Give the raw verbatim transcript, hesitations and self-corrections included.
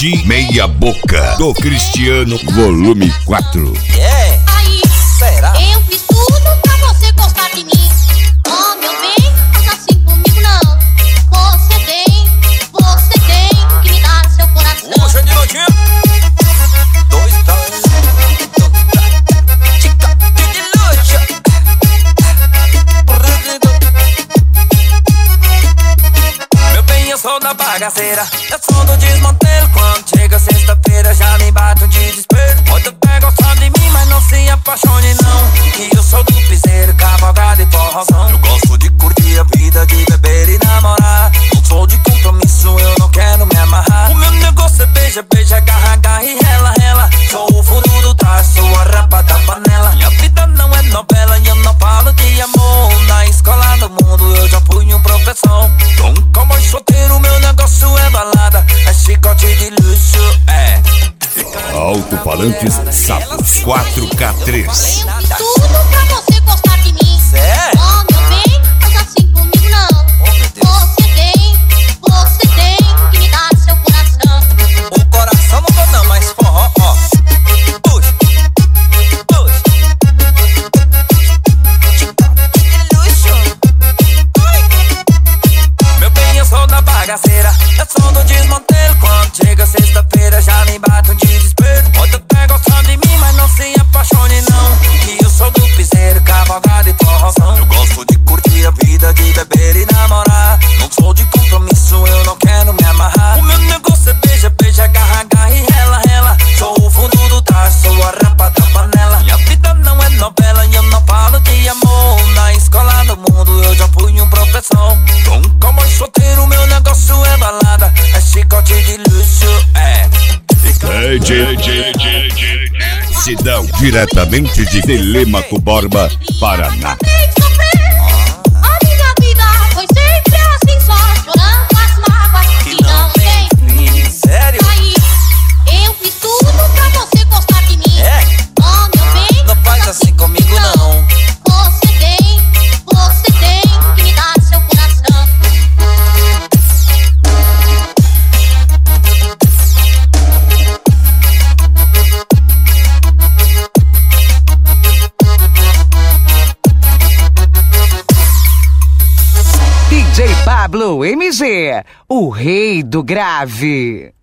Ti Meia Boca, do Cristiano, volume quatro. Yeah. Aí, Será? eu fiz tudo pra você gostar de mim. Oh, meu bem, faz assim comigo não. Você tem, você tem que me dar seu coração. Puxa de notinha. Dois, dois, dois, tica, de luxa. Meu bem, eu sou da bagaceira, eu sou do desmantelo. Quando chega sexta-feira já me bate um desespero. Outra tá gostando de mim, mas não se apaixone não, que eu sou do piseiro, cavalgada e forrozão. Eu gosto de curtir a vida, de beber e namorar. Não sou de compromisso, eu não quero me amarrar. O meu negócio é beija, beija, agarra, agarra e rela, rela. Sou o fundo do traço, sou a rapa da panela. Minha vida não é novela e eu não falo de amor. Na escola do mundo eu já fui um professor. Nunca mais solteiro, meu negócio é balada, é chicote de luxo, é. Alto-falantes Sapos quatro K três. Eu fiz tudo pra você gostar de mim. Sério? Oh, meu bem, faz assim comigo não. Oh, meu Deus. Você tem, você tem que me dar seu coração. O coração não dou não, mas forró, ó. Puxa, puxa. Chicote de luxo. Ai. Meu bem, eu sou da bagaceira, eu sou do desmantelo. Quando chega sexta-feira já me bate um desespero. Outra tá gostando de mim, mas não se apaixone não, que eu sou do piseiro, cavalgada e forrozão. Eu gosto de curtir a vida, de beber e namorar. Não sou de compromisso, eu não quero me amarrar. O meu negócio é beija, beija, agarra, agarra e rela, rela. Sou o fundo do traço, sou a rapa da panela. Minha vida não é novela e eu não falo de amor. Na escola do mundo eu já fui um professor. Nunca mais solteiro, meu negócio é balada, é chicote de luxo, é. D J, D J, D J, Sidão, diretamente de Telêmaco Borba, Paraná. A minha vida foi sempre assim, só chorando as mágoas que não tem fim. Sério? Aí, eu fiz tudo pra você gostar de mim. É? Oh, meu bem, Não faz assim comigo não. Você tem, você tem que me dar seu coração. D J Pablo M G, o rei do grave.